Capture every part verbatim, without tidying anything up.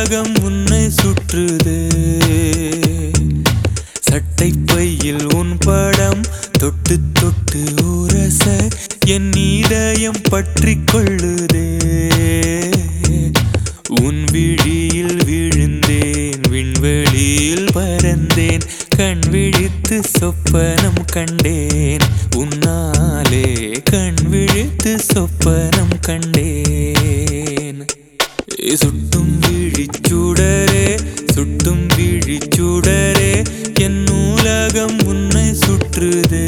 உலகம் உன்னை சுற்றுதே. சட்டை பையில் உன் படம் தொட்டு தொட்டு உரச என் இதயம் பற்றி கொள்ளுதே. உன் விழியில் விழுந்தேன், விண்வெளியில் பறந்தேன், கண் விழித்து சொப்பனம் கண்டேன். உன்னாலே கண் விழித்து சொப்பனம் கண்டேன். சுட்டும் விழிச்சுடரே, சுட்டும் விழிச்சுடரே, என் உலகம் உன்னை சுற்றுதே.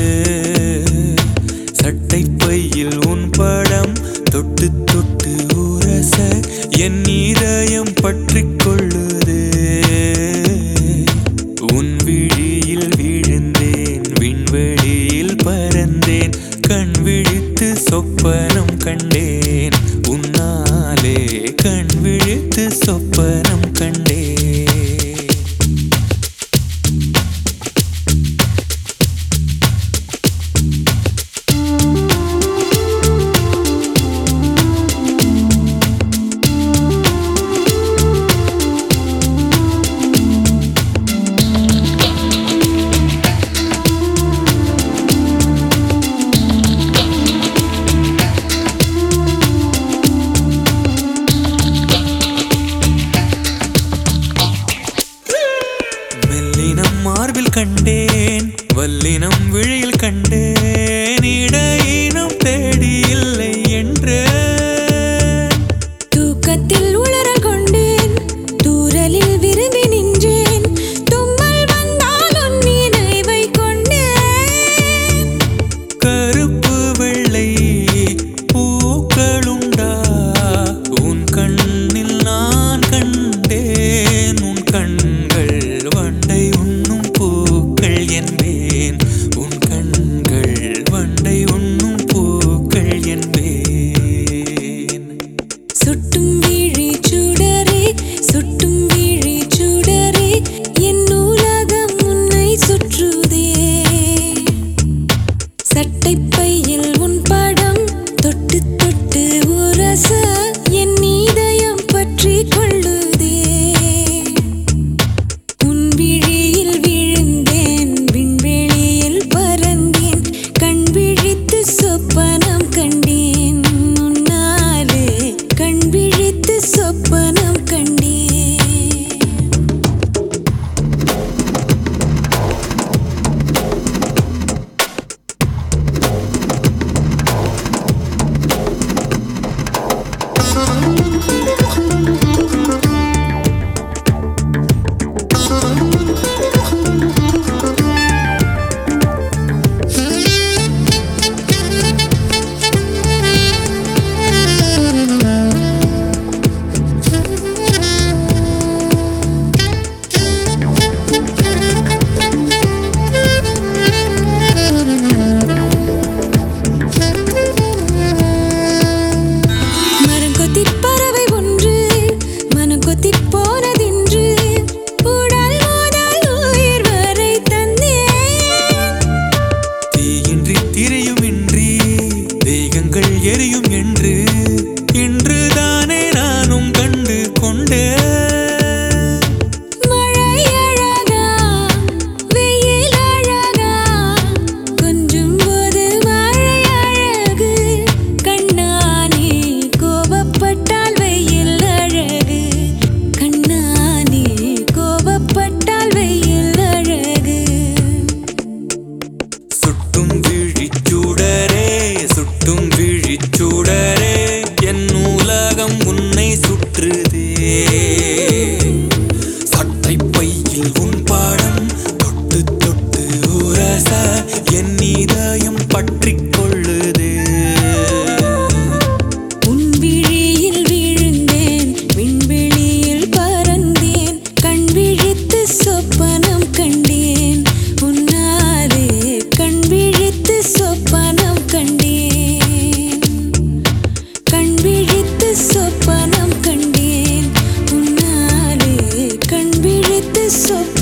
சட்டை பையில் உன் படம் தொட்டு தொட்டு உரச என் இதயம் பற்றி கொள்ளுதே. உன் விழியில் விழுந்தேன், விண்வெளியில் பறந்தேன், கண் விழித்து சொப்பனம் கண்டேன். உன்னாலே கண் விழித்து சொப்பனம் கண்டேன். மார்பில் கண்டேன், வல்லினம் விழியில் கண்டேன், இடையினம் தேடி இல்லை என்று தூக்கத்தில் உளற கொண்டேன், தூரலில் விரும்பி நின்றேன், தும்மல் வந்தால் உன் நினைவை கொண்டேன். கருப்பு வெள்ளை பூக்களுண்டா உன் கண்ணில் நான் கண்டேன். உன் கண்கள் வண்டை உண்ணும் பூக்கள் என்பேன், உன் கண்கள் வண்டை உண்ணும் பூக்கள் என்பேன். சுட்டும் விழி சுடரே, சுட்டும் விழி சுடரே, என் உலகம் உன்னை சுற்றுதே. சட்டை பையில் உன் படம் தொட்டு தொட்டு உரச என் இதயம் பற்றி கொள்ளுதே. உன் விழியில் விழுந்தேன், விண்வெளியில் பறந்தேன், கண் விழித்து சொப்பனம் கண்டேன். உன்னாலே கண் விழித்து சொப்பனம் கண்டேன். பறவை ஒன்று மனம் கொத்தி போனதென்று உடல் முதல் உயிர் வரை தந்தேன். தீயின்றி திரையுமின்றி தேகங்கள் எரியும் என்று இன்றுதானே நானும் கண்டு கொண்டேன். மழை அழகா, வெயில் அழகா, கொஞ்சும் போது மழை அழகு. கண்ணானே கோபப்பட்டால் வெயில் அழகு, கண்ணானே கோபப்பட்டால் வெயில் அழகு. சுட்டும் விழிச்சுடரே, சுட்டும் விழிச்சுடரே, என் உலகம் உன்னை சுற்றுதே. சட்டை பையில் உன் படம் தொட்டு தொட்டு உரச என் இதயம் பற்றி கொள்ளுதே. உன் விழியில் விழுந்தேன், விண்வெளியில் பறந்தேன், கண் விழித்து சொப்பனம் கண்டேன். உன்னாலே கண் விழித்து சொப்பனம் கண்டேன். கண் விழித்து சொப்பனம் கண்டேன். உன்னாலே கண் விழித்து சொப்பனம்